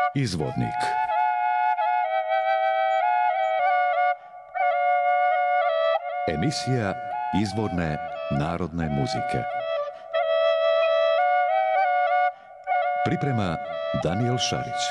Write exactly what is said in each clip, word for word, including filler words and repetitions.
Izvornik. Emisija izvorne narodne muzike. Priprema Danijel Šarić.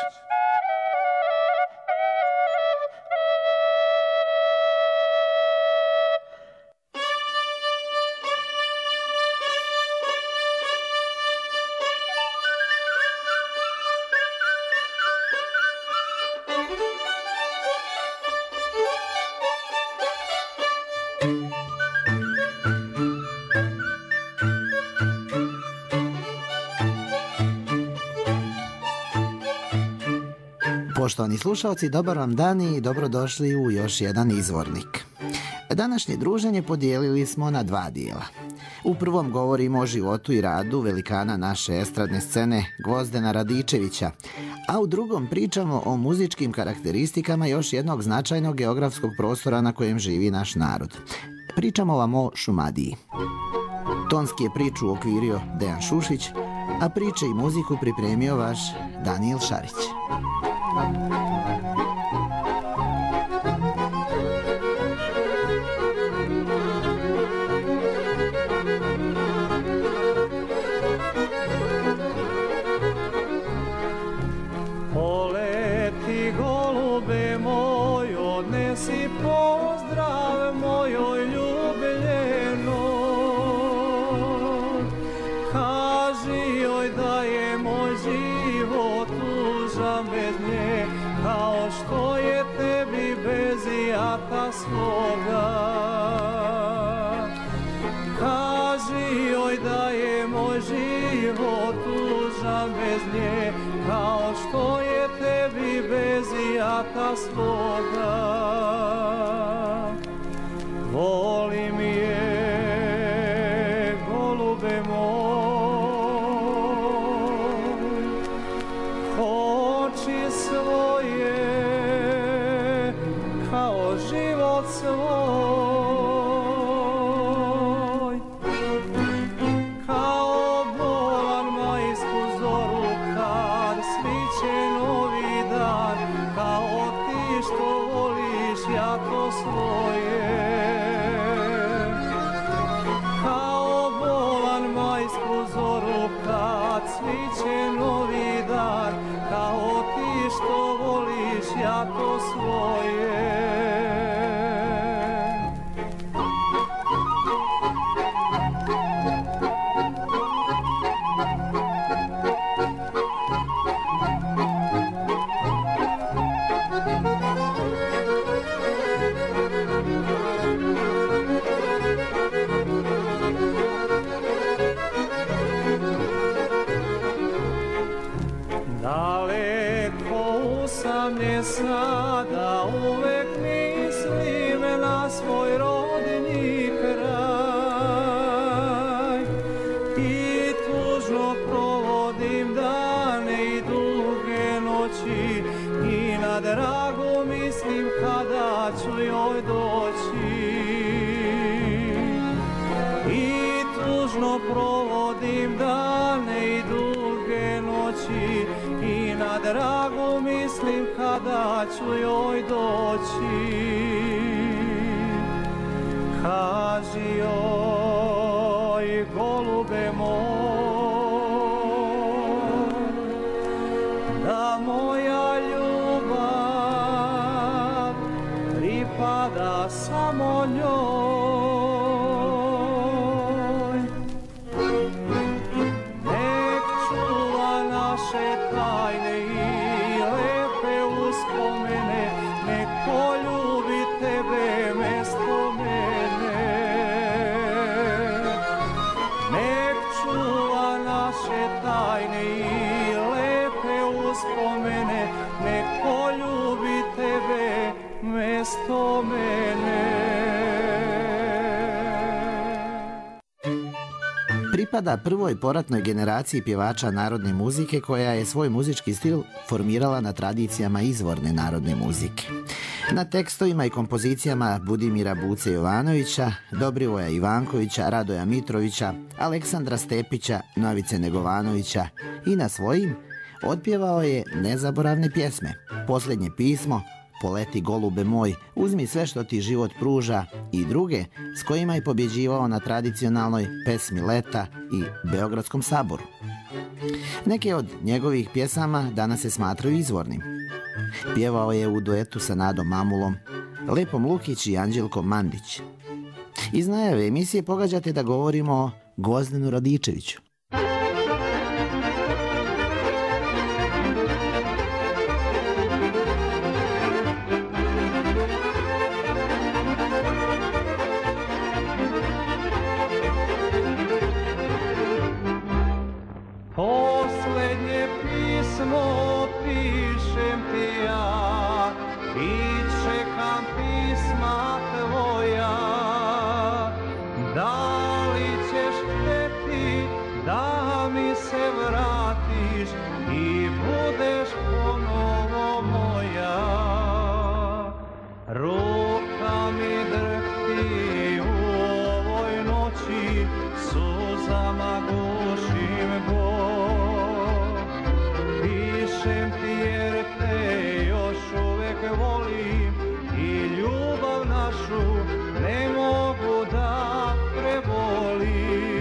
Poštovani slušalci, dobar vam dan i dobrodošli u još jedan izvornik. Današnje druženje podijelili smo na dva dijela. U prvom govorimo o životu i radu velikana naše estradne scene Gvozdena Radičevića, a u drugom pričamo o muzičkim karakteristikama još jednog značajnog geografskog prostora na kojem živi naš narod. Pričamo vam o Šumadiji. Tonski je priču uokvirio Dejan Šušić, a priče i muziku pripremio vaš Danijel Šarić. Poleti golube moj, odnesi pozdrav mojoj ljubljenoj. Kaži joj da je moj život tužan bez nje, kao što je tebi bez jata svoga. Kaži joj da je moj život tužan bez nje, kao što je tebi bez jata svoga. Volim je, golube moj, oči svoje kao život svoj, kao bolan majsku zoru kad sviće novi dan, kao ti što voliš jato svoje. Kao bolan majsku zoru kad sviće novi dan, kao ti što voliš jato svoje. Daleko usamljen sada, uvek mislim na svoj rodni kraj i tužno provodim dane i duge noći i na dragu mislim kada ću joj doći. I tužno provodim dane i duge noći i na dragu mislim kada ću joj doći. Kaži joj, golube moj, da moja ljubav pripada samo njoj. Nek čuva naše tajne i lepe uspomene, nek poljubi tebe mesto mene. Nek čuva naše tajne i lepe uspomene, nek poljubi tebe mesto mene. Pripada prvoj poratnoj generaciji pjevača narodne muzike koja je svoj muzički stil formirala na tradicijama izvorne narodne muzike. Na tekstovima i kompozicijama Budimira Buce Jovanovića, Dobrivoja Ivankovića, Radoja Mitrovića, Aleksandra Stepića, Novice Negovanovića i na svojim Otpjevao je nezaboravne pjesme, Posljednje pismo, Poleti golube moj, Uzmi sve što ti život pruža i druge s kojima je pobjeđivao na tradicionalnoj pesmi Leta i Beogradskom saboru. Neke od njegovih pjesama danas se smatraju izvornim. Pjevao je u duetu sa Nadom Mamulom, Lepom Lukić i Anđelkom Mandić. Iz najave emisije pogađate da govorimo o Gvozdenu Radičeviću. Posljednje pismo pišem ti ja i čekam pisma tvoja. Da li ćeš hteti da mi se vratiš i budeš ponovo moja? Ruka mi drhti u ovoj noći, suzama gušim bol. Pišem ti jer te još uvek volim i ljubav našu ne mogu da prebolim.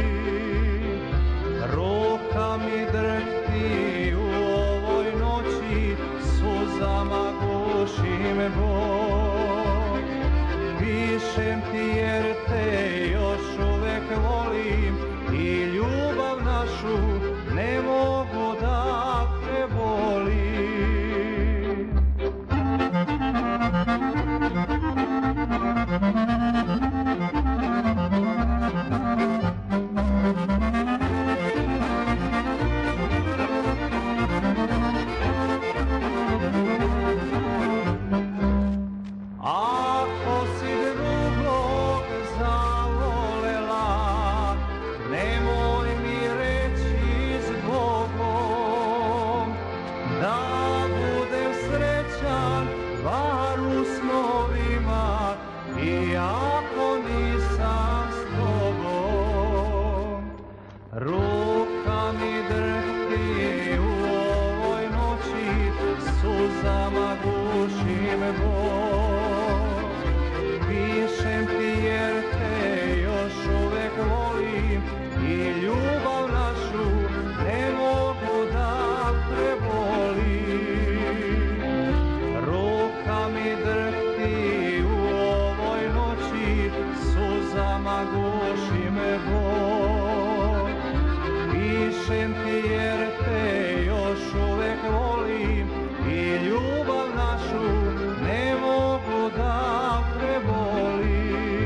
Ruka mi drhti u ovoj noći, suzama gušim bol. Pišem ti jer te još uvek volim i ljubav našu ne mogu da prebolim. Ako si drugog zavolela, nemoj mi reći zbogom, da budem srećan bar u snovima i ako nisam s tobom. Ruka mi drhti u ovoj noći, suzama gušim bol. Pišem ti jer te još uvek volim i ljubav našu ne mogu da prebolim. Ruka mi drhti u ovoj noći, suzama gušim bol. Pišem ti jer te još uvek volim i ljubav našu ne mogu da prebolim.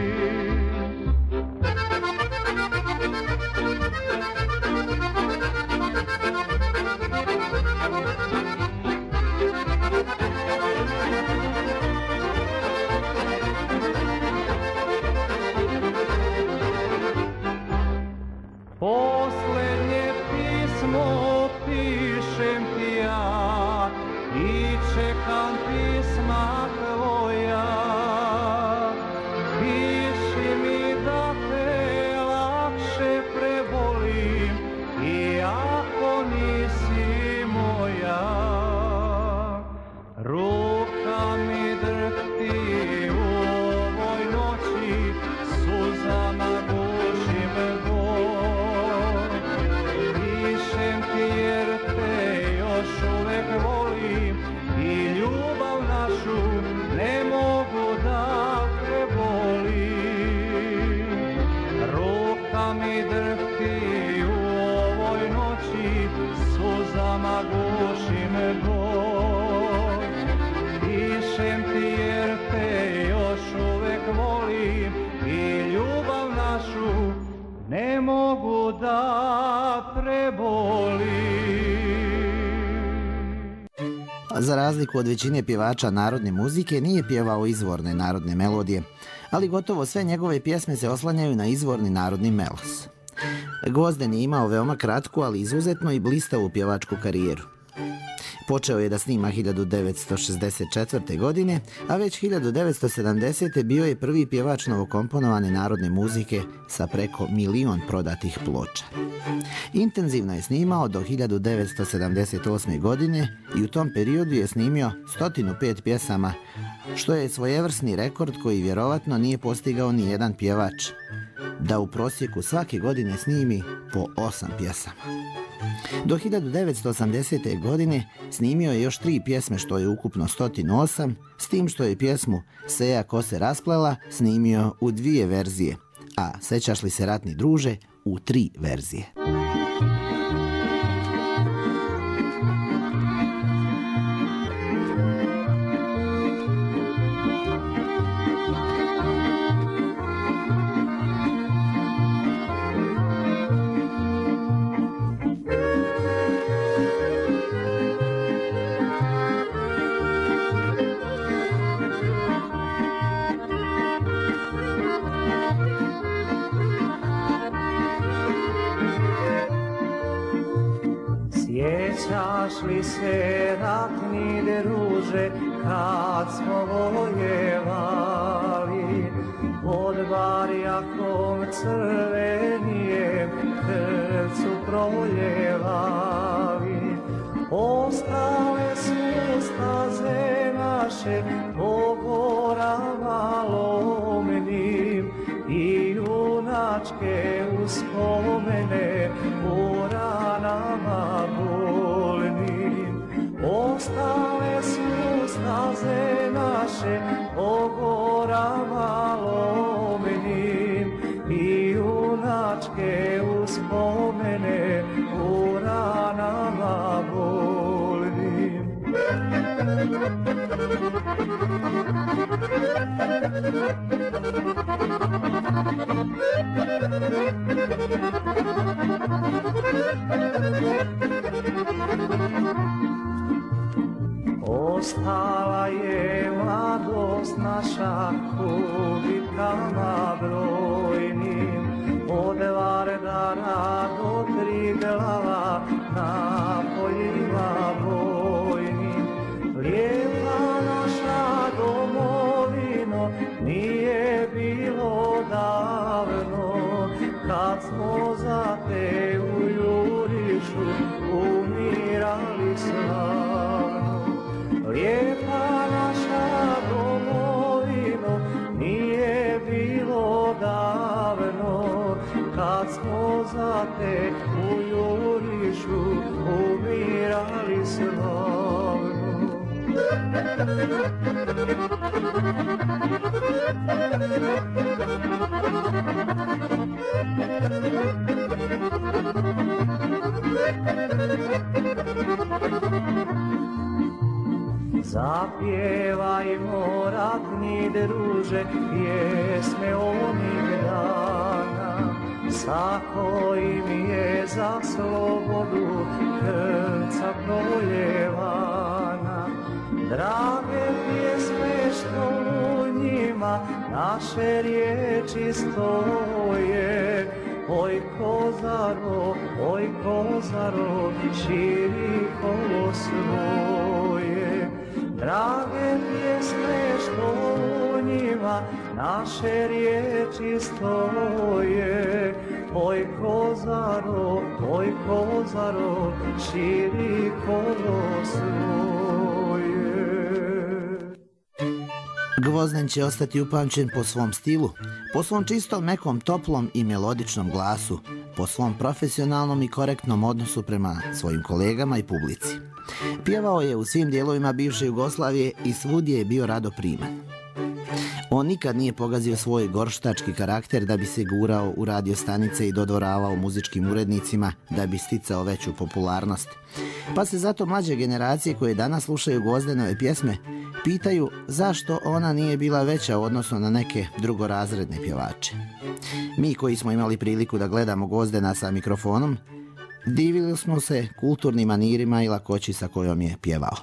Posljednje pismo pišem ti ja i čekam pisma tvoja. Piši mi da te lakše prebolim i ako nisi moja. Ruka mi drhti u ovoj noći, suzama gušim bol. Pišem ti jer te još uvek volim i ljubav našu ne mogu da prebolim. Ruka mi drhti u ovoj noći, suzama gušim bol. Pišem ti jer te još uvek volim i ljubav našu ne mogu da prebolim. Za razliku od većine pjevača narodne muzike, nije pjevao izvorne narodne melodije, ali gotovo sve njegove pjesme se oslanjaju na izvorni narodni melos. Gvozden je imao veoma kratku, ali izuzetno i blistavu pjevačku karijeru. Počeo je da snima hiljadu devetsto šezdeset četvrte. godine, a već hiljadu devetsto sedamdesete. bio je prvi pjevač novokomponovane narodne muzike sa preko milion prodatih ploča. Intenzivno je snimao do hiljadu devetsto sedamdeset osme. godine i u tom periodu je snimio sto pet pjesama, što je svojevrsni rekord koji vjerovatno nije postigao ni jedan pjevač, da u prosjeku svake godine snimi po osam pjesama. Do hiljadu devetsto osamdesete. godine snimio je još tri pjesme, što je ukupno sto osam, s tim što je pjesmu Seja ko se rasplela snimio u dvije verzije, a Sećaš li se ratni druže u tri verzije. Sjećaš li se ratni druže kad smo vojevali pod barjakom crvenijem krvcu proljevali? Ostale su staze naše po gorama lomnim i junačke uspomene u ranama bolnim. Ostale su staze naše po gorama lomnim i junačke uspomene u ranama bolnim. Ostala je mladost naša u bitkama brojnim, od Vardara do Triglava na poljima bojnim. Lijepa naša domovino, nije bilo davno kad smo za te u jurišu umirali slavno. Lijepa naša domovino, nije bilo davno kad smo za te u jurišu umirali slavno. Zapjevajmo ratni druže pjesme onih dana, sa kojim je za slobodu krvca proljevana. Drage pjesme što u njima naše riječi stoje, oj kozaro, oj kozaro, širi kolo svoje. Drage pjesme što u njima naše riječi stoje, oj kozaro, oj kozaro, širi kolo svoje. Gvozden će ostati upamćen po svom stilu, po svom čistom, mekom, toplom i melodičnom glasu, po svom profesionalnom i korektnom odnosu prema svojim kolegama i publici. Pjevao je u svim dijelovima bivše Jugoslavije i svugdje je bio rado priman. On nikad nije pogazio svoj gorštački karakter da bi se gurao u radio stanice i dodvoravao muzičkim urednicima da bi sticao veću popularnost. Pa se zato mlađe generacije koje danas slušaju Gvozdenove pjesme pitaju zašto ona nije bila veća u odnosu na neke drugorazredne pjevače. Mi koji smo imali priliku da gledamo Gvozdena sa mikrofonom, divili smo se kulturnim manirima i lakoći sa kojom je pjevao.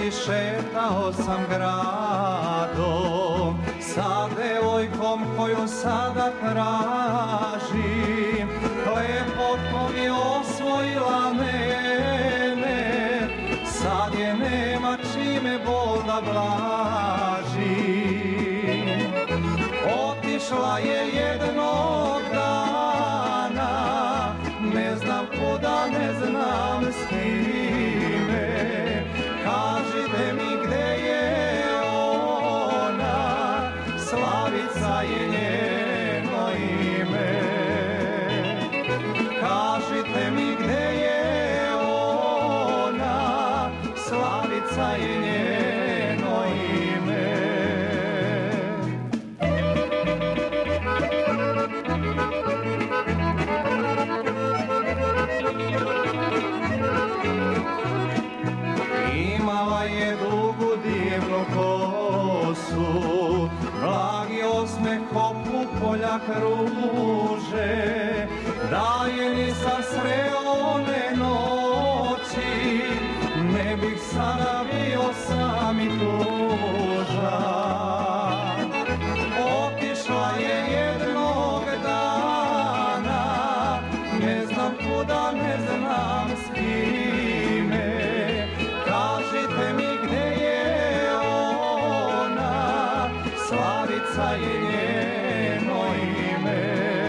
noći šetao sam gradom sa devojkom koju sada tražim. Lepotom je osvojila mene, sad je nema čime bol da blažim. Otišla je jednog dana, ne znam kuda, ne znam s kime. Kažite mi gde je ona, Slavica je njeno ime. Kažite mi gde je ona, Slavica je njeno ime. Imala je dugu divnu kosu, blagi osmeh kopu polja kruže. Da je nisam sreo one noći, ne bih sada bio sam i tužan. Otišla je jednog dana, ne znam kuda, ne znam s kime. Kažite mi gde je ona, Slavica je njeno ime.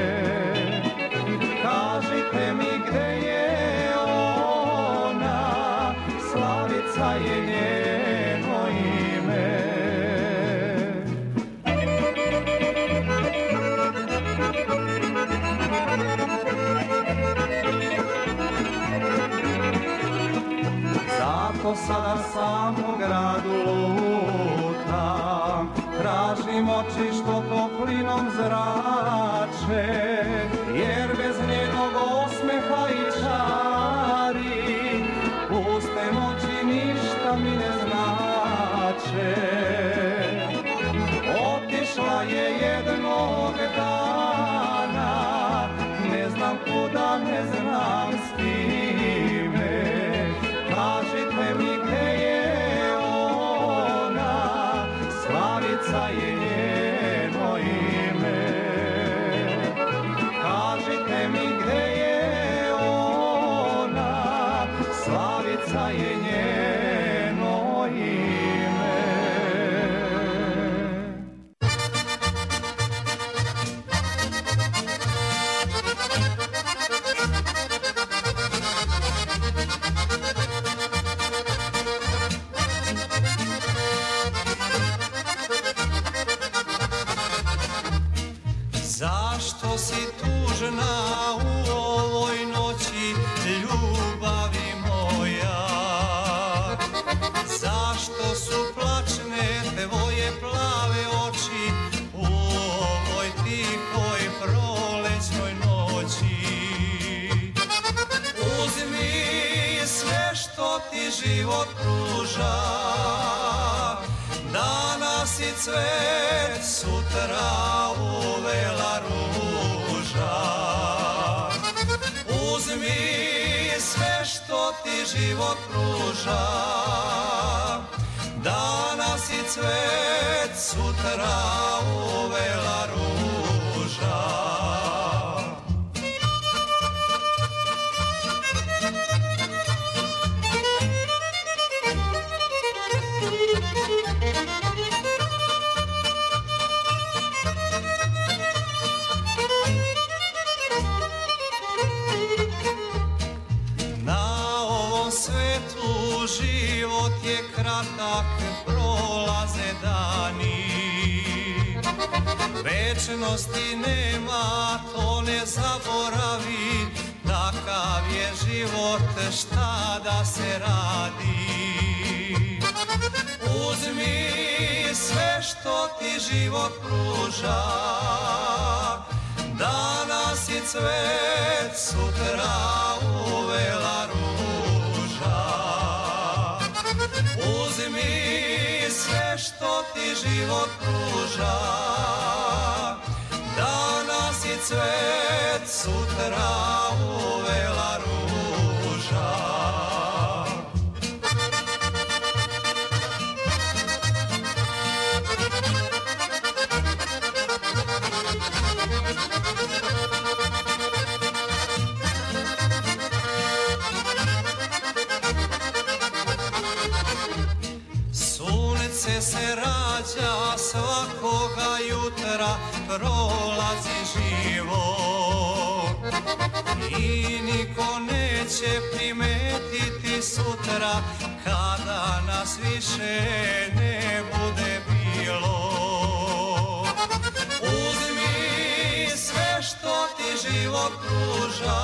Kažite mi gde je ona, Slavica je njeno ime. Zato sada sam po gradu lutam, tražim oči što toplinom zrače, jer bez njenog osmeha i čari puste noći ništa mi ne znače. Otišla je jednog dana, ne znam kuda, ne znam s kime. Kažite mi gde je ona, Slavica je njeno ime. Kažite mi gde je ona, Slavica je njeno ime. Zašto si tužna u ovoj noći, ljubavi moja? Zašto su plačne tvoje plave oči u ovoj tihoj prolećnoj noći? Uzmi sve što ti život pruža, danas i cvet, sutra uvela ruža. Uzmi sve što ti život pruža, danas i cvet, sutra uvela ruža. Život je kratak, prolaze dani, večnosti nema, to ne zaboravi. Takav je život, šta da se radi. Uzmi sve što ti život pruža, danas i cvet, sutra uvela ruža. Uzmi sve što ti život pruža, danas i cvet, sutra uvela ruža. sutra prolazi život i niko neće primetiti sutra kada nas više ne bude bilo. Uzmi sve što ti život pruža,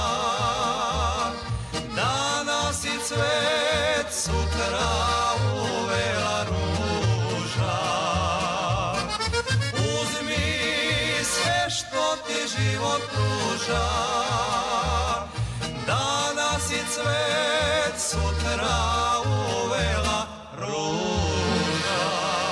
danas i cvet, sutra uvela ruža. Uzmi sve što ti život pruža, danas i cvet, sutra uvela ruža.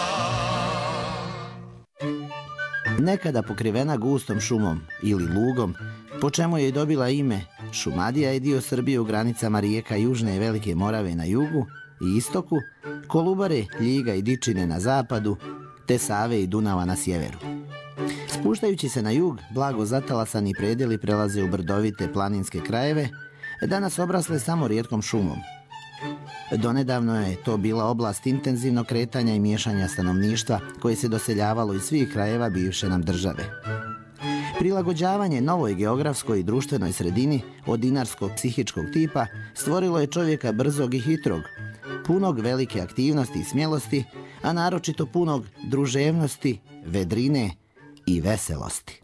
Nekada pokrivena gustom šumom ili lugom, po čemu je i dobila ime, Šumadija je dio Srbije u granicama rijeka Južne i Velike Morave na jugu i istoku, Kolubare, Ljiga i Dičine na zapadu, te Save i Dunava na sjeveru. Spuštajući se na jug, blago zatalasani predjeli prelaze u brdovite planinske krajeve, danas obrasle samo rijetkom šumom. Donedavno je to bila oblast intenzivnog kretanja i miješanja stanovništva koje se doseljavalo iz svih krajeva bivše nam države. Prilagođavanje novoj geografskoj i društvenoj sredini od dinarskog psihičkog tipa stvorilo je čovjeka brzog i hitrog, punog velike aktivnosti i smjelosti, a naročito punog druževnosti, vedrine i veselosti.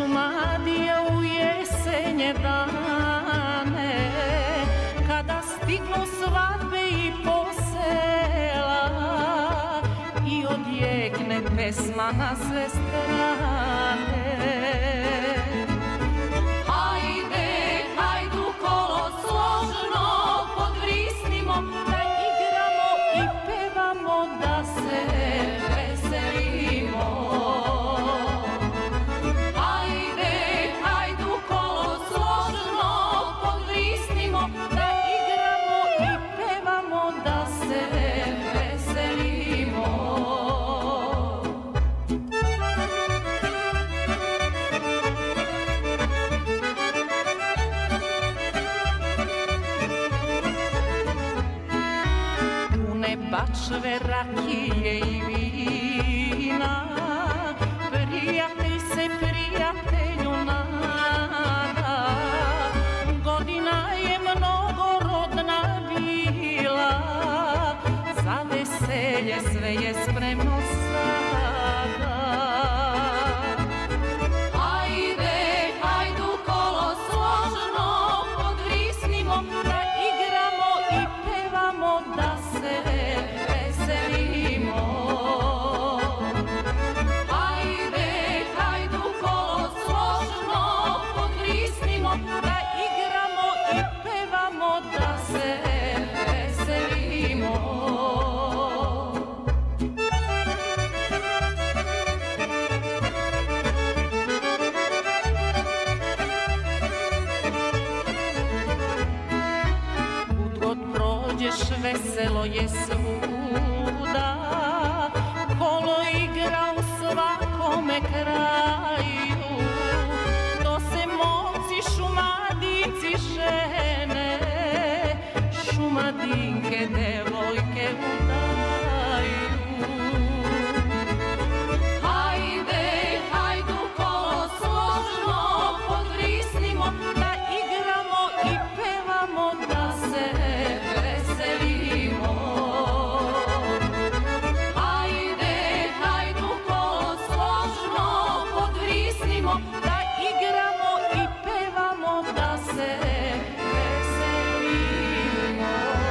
Šumadija u jesenje dane, kada stiže stignu svadbe i posela i odjekne pesma na sve strane. Hajde, hajdu kolo složno podvrisnimo, da igramo i pevamo, da se veselimo. Hajde, hajdu kolo složno podvrisnimo, da igramo i pevamo, da se veselimo. Pune bačve rakije i vina, prijatelj se prijatelju nada. Godina je mnogorodna bila, za veselje sve je spremno sada. Hajde, hajdu kolo složno podvrisnimo, da igramo i pevamo, da se veselimo. Hajde, hajdu kolo složno podvrisnimo, da igramo i pevamo, da se veselimo. Kud god prođeš veselo je svuda, kolo igra u svakome kraju. To se momci, šumadinci žene, šumadinke, devojke udaju. Hajde, hajdu kolo složno podvrisnimo, da igramo i pevamo, da se veselimo. Hajde, hajdu kolo složno podvrisnimo, da igramo i pevamo, da se veselimo.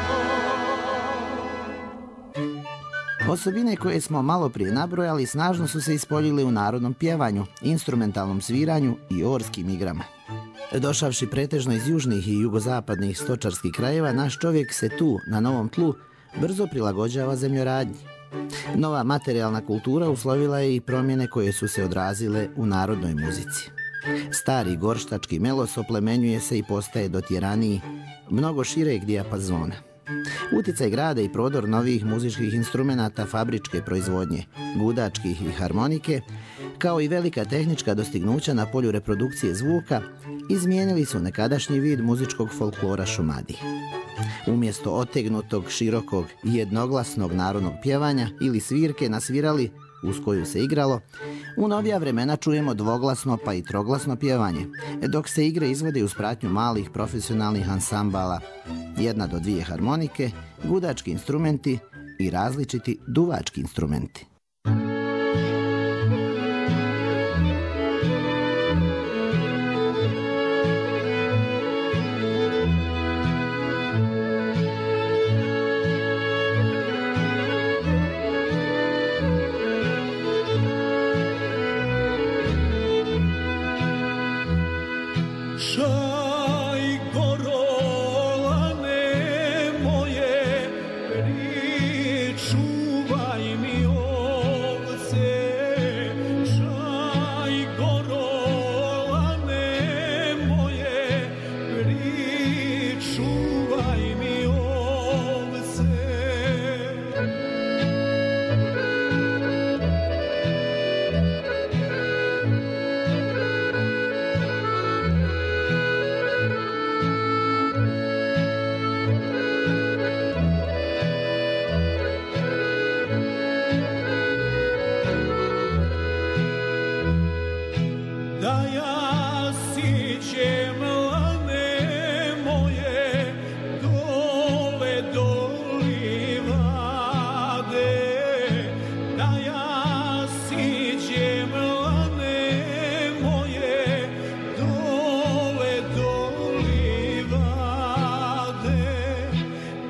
Osobine koje smo malo prije nabrojali snažno su se ispoljile u narodnom pjevanju, instrumentalnom sviranju i orskim igrama. Došavši pretežno iz južnih i jugozapadnih stočarskih krajeva, naš čovjek se tu, na novom tlu, brzo prilagođava zemljoradnji. Nova materijalna kultura uslovila je i promjene koje su se odrazile u narodnoj muzici. Stari gorštački melos oplemenjuje se i postaje dotjeraniji, mnogo šireg dijapazona. Uticaj grada i prodor novih muzičkih instrumenata fabričke proizvodnje, gudačkih i harmonike, kao i velika tehnička dostignuća na polju reprodukcije zvuka, izmijenili su nekadašnji vid muzičkog folklora Šumadije. Umjesto otegnutog, širokog i jednoglasnog narodnog pjevanja ili svirke na svirali, uz koju se igralo, u novija vremena čujemo dvoglasno pa i troglasno pjevanje, dok se igre izvode uz pratnju malih profesionalnih ansambala, jedna do dvije harmonike, gudački instrumenti i različiti duvački instrumenti. Šaj korolane moje, pričuvaj mi o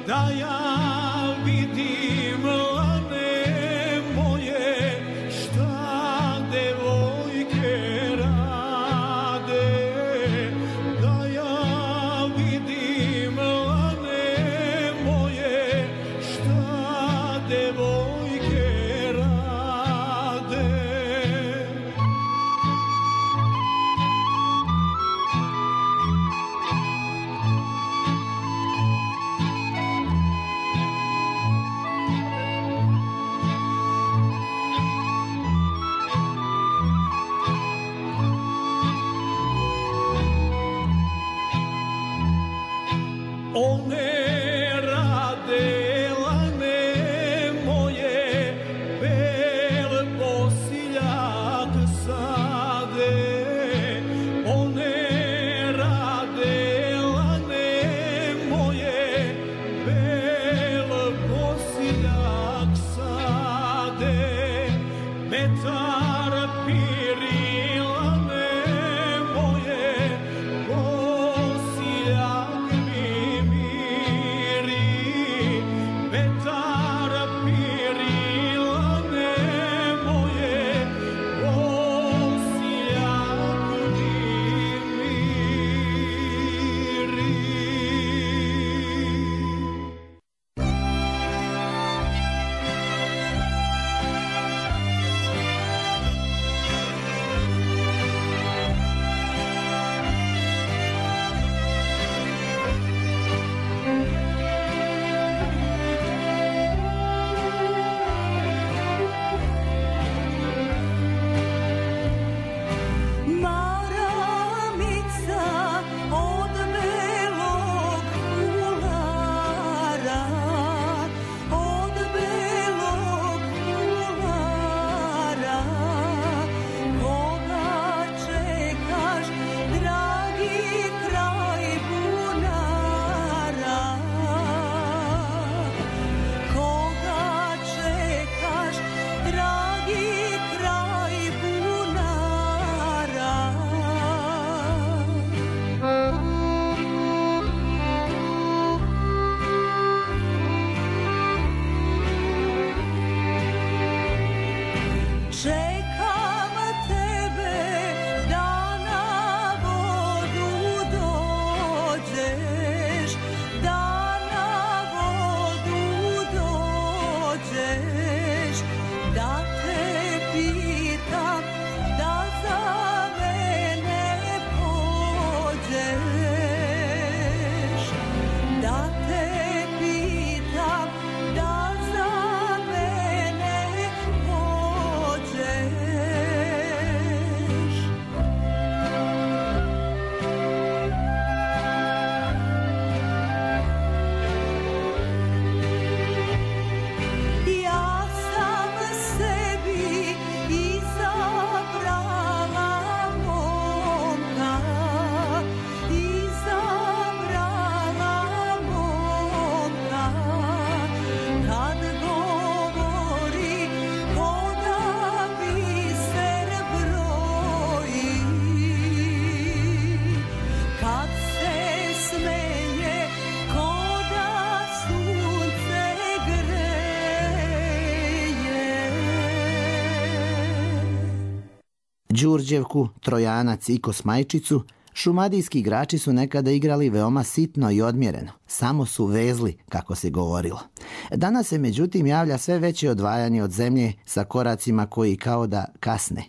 da ja vidim lane moje, šta devojke rade, da ja vidim lane moje, šta devojke rade. One rade lane moje, bel posiljak sade. One rade lane moje, bel posiljak sade. Metar piri lane moje, posiljak mi miri. Metar piri lane moje, posiljak mi miri. Maramica od belog ulara, od belog ulara, koga čekaš, dragi kraj bunara, koga čekaš, dragi kraj bunara. Čekam tebe da na vodu dođeš, da na vodu dođeš, da te pitam da za mene pođeš, da te pitam da za mene pođeš. Ja sam sebi izabrala momka, izabrala momka, kad govori ko da biser broji, kad se smeje ko da sunce greje. Đurđevku, Trojanac i Kosmajčicu šumadijski igrači su nekada igrali veoma sitno i odmjereno. Samo su vezli, kako se govorilo. Danas se međutim javlja sve veće odvajanje od zemlje sa koracima koji kao da kasne.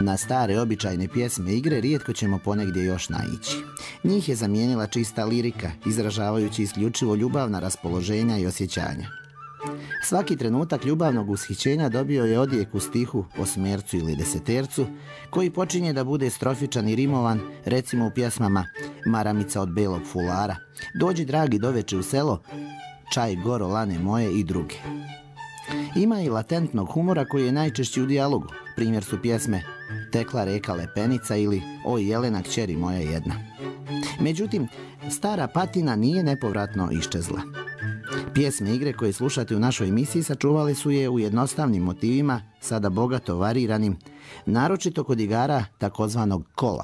Na stare običajne pjesme igre rijetko ćemo ponegdje još naići. Njih je zamijenila čista lirika, izražavajući isključivo ljubavna raspoloženja i osjećanja. Svaki trenutak ljubavnog ushićenja dobio je odjek u stihu osmercu ili desetercu, koji počinje da bude strofičan i rimovan, recimo u pjesmama Maramica od belog fulara, Dođi dragi doveče u selo, Čaj goro lane moje i druge. Ima i latentnog humora koji je najčešći u dijalogu. Primjer su pjesme Tekla reka Lepenica ili Oj Jelena kćeri moja jedna. Međutim, stara patina nije nepovratno iščezla. Pjesme igre koje slušate u našoj emisiji sačuvali su je u jednostavnim motivima, sada bogato variranim, naročito kod igara takozvanog kola.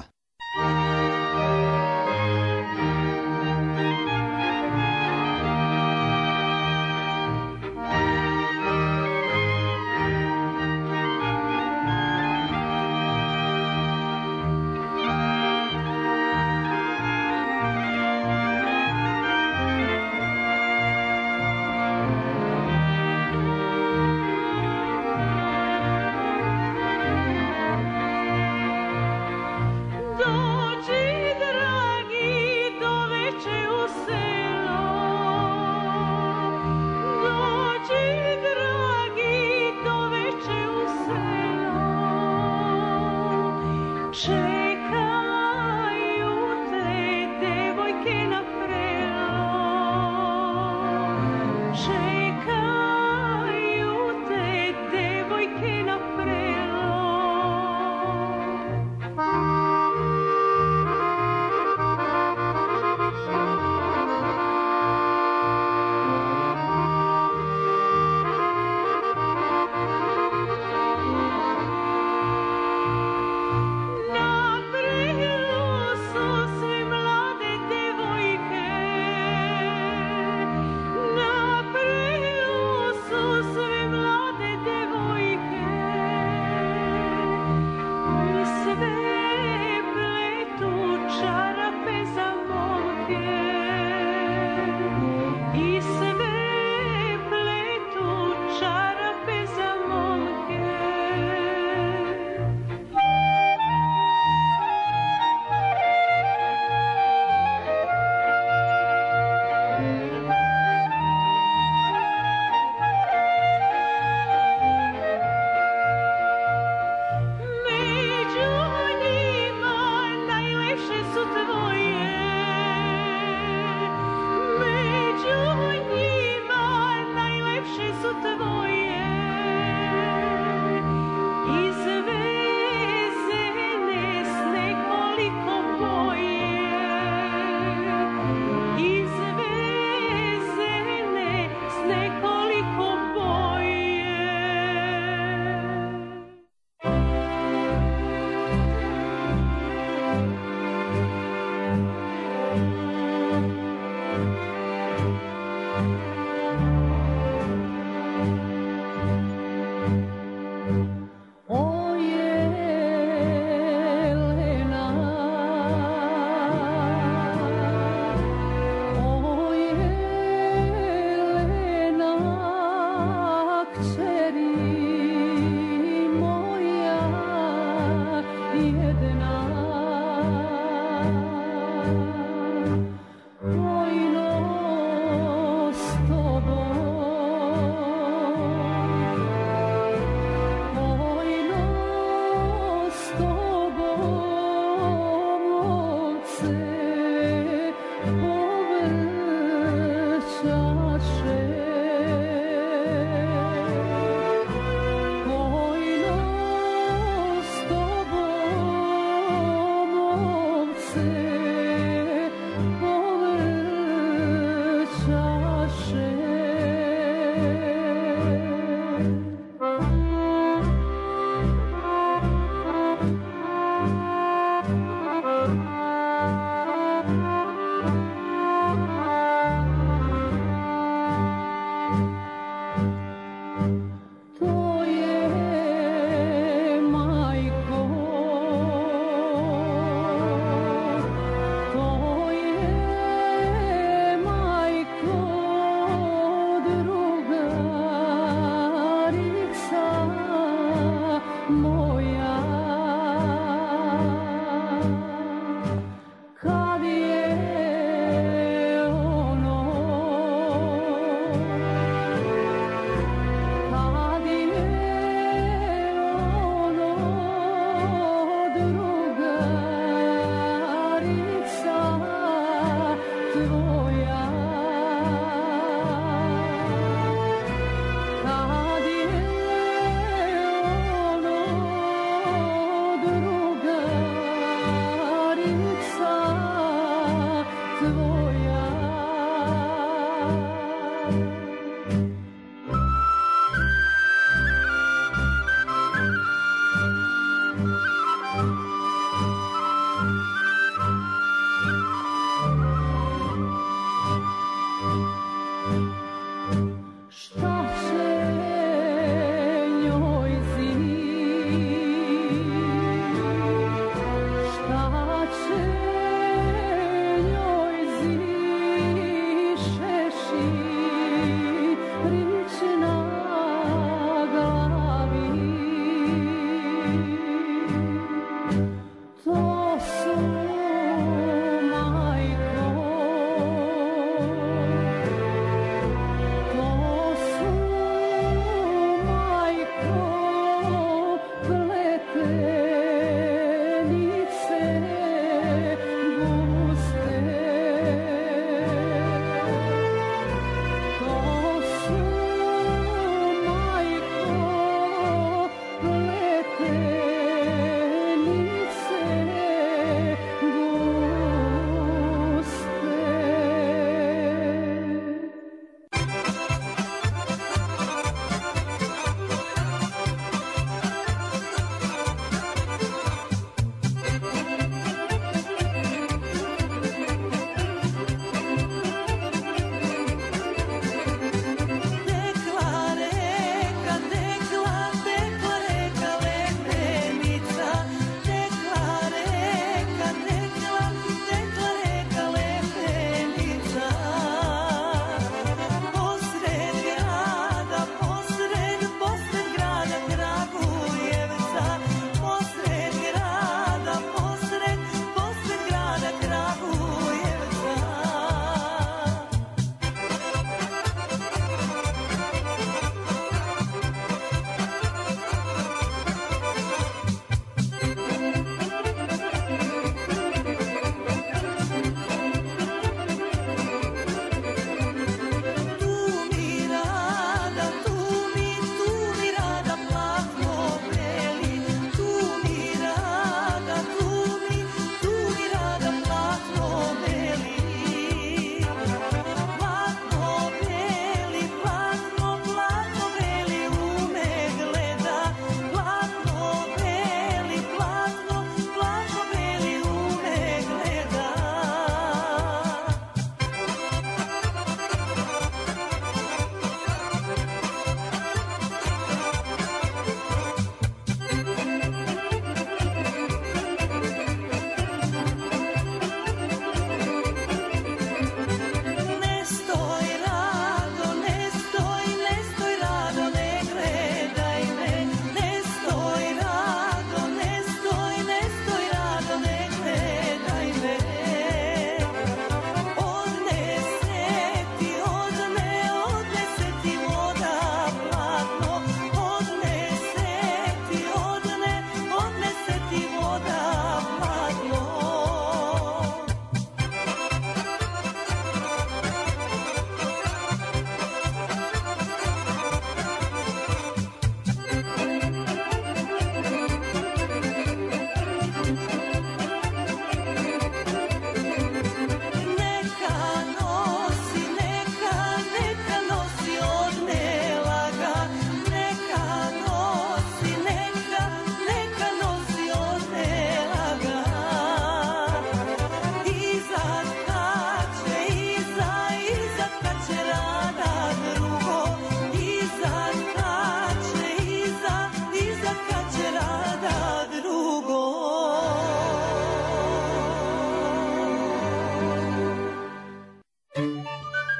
moja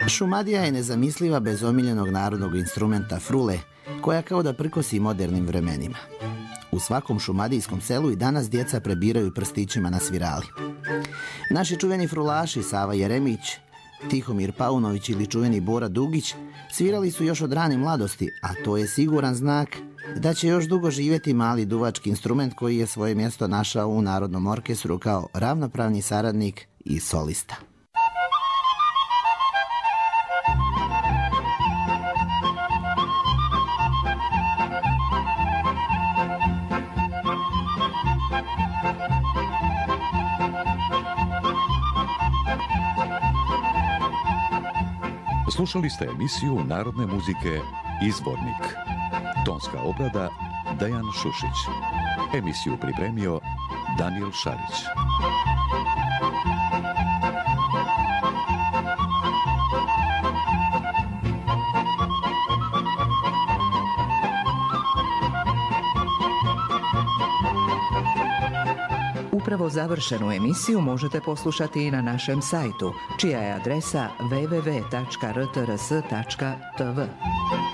Šumadija je nezamisliva bez omiljenog narodnog instrumenta frule, koja kao da prkosi modernim vremenima. U svakom šumadijskom selu i danas djeca prebiraju prstićima na svirali. Naši čuveni frulaši Sava Jeremić, Tihomir Paunović ili čuveni Bora Dugić svirali su još od rane mladosti, a to je siguran znak da će još dugo živjeti mali duvački instrument koji je svoje mjesto našao u Narodnom orkestru kao ravnopravni saradnik i solista. Slušali ste emisiju Narodne muzike Izvornik. Tonska obrada Dejan Šušić. Emisiju pripremio Daniel Šarić. Upravo završenu emisiju možete poslušati i na našem sajtu, čija je adresa w w w tačka r t r s tačka t v.